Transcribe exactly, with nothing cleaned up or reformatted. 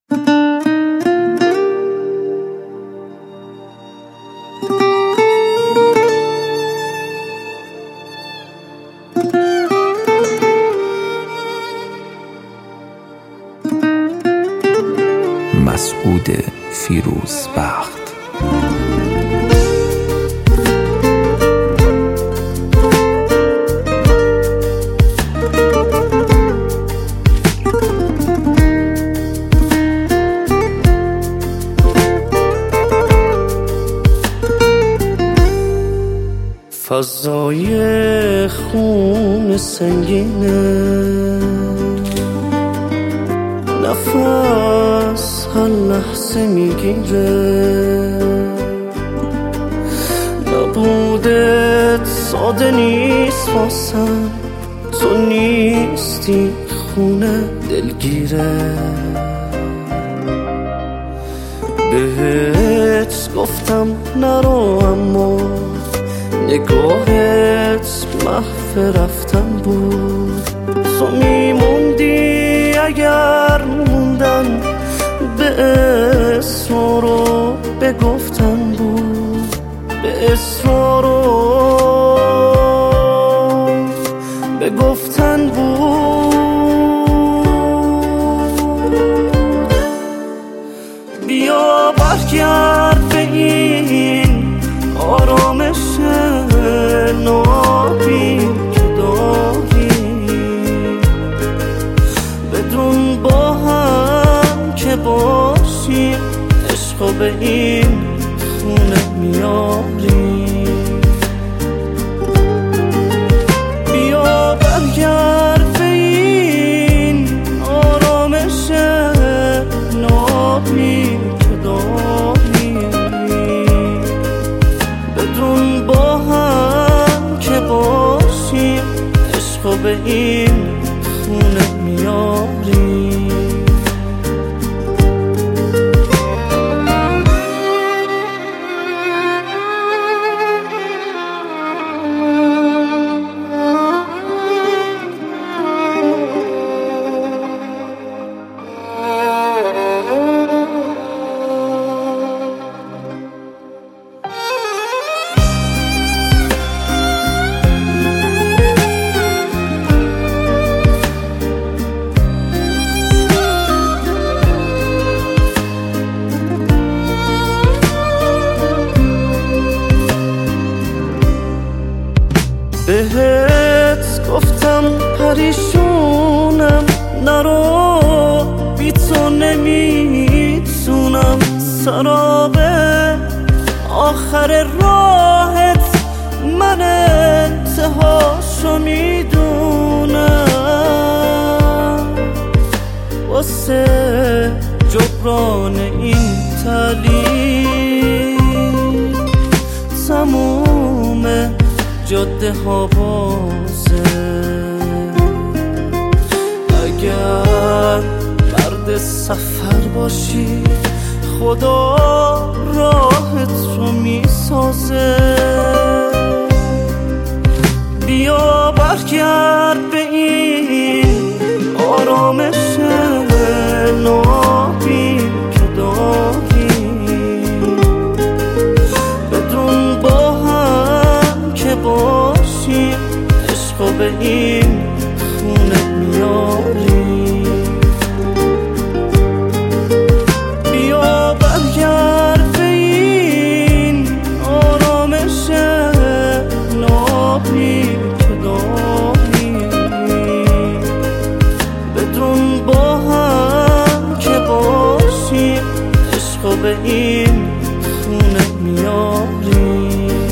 مسعود فیروزبخت. فضای خون سنگینه، نفس هر لحظه میگیره، نبودت ساده نیست واسم، تو نیستی خونه دلگیره. بهت گفتم نرو اما نگاهت محو رفتن بود، تو میموندی اگر موندن به اصرار و به گفتن بود، به اصرار و به گفتن بود. بیا برگرد به این آرامش نابی که داری، بدون با هم که باشیم عشقو به این خونه میاری. بیا برگرد به این آرامش نابی که داری، بدون با هم که باشیم عشقو به این خونه میاری. بهت گفتم پریشونم، نرو بی تو نمیتونم، سراب آخر راهت من انتهاشو میدونم، واسه جبران این تعلیم تموم جاده ها بازه. اگر مرد سفر باشی خدا راهت رو میسازه. بیا برگرد به این آرامش نابی که داری، بدون با هم که باشیم عشقو به این خونه میاری. بیا برگرد به این آرامش نابی که داری، بدون با هم که باشیم عشقو به این خونه میاری.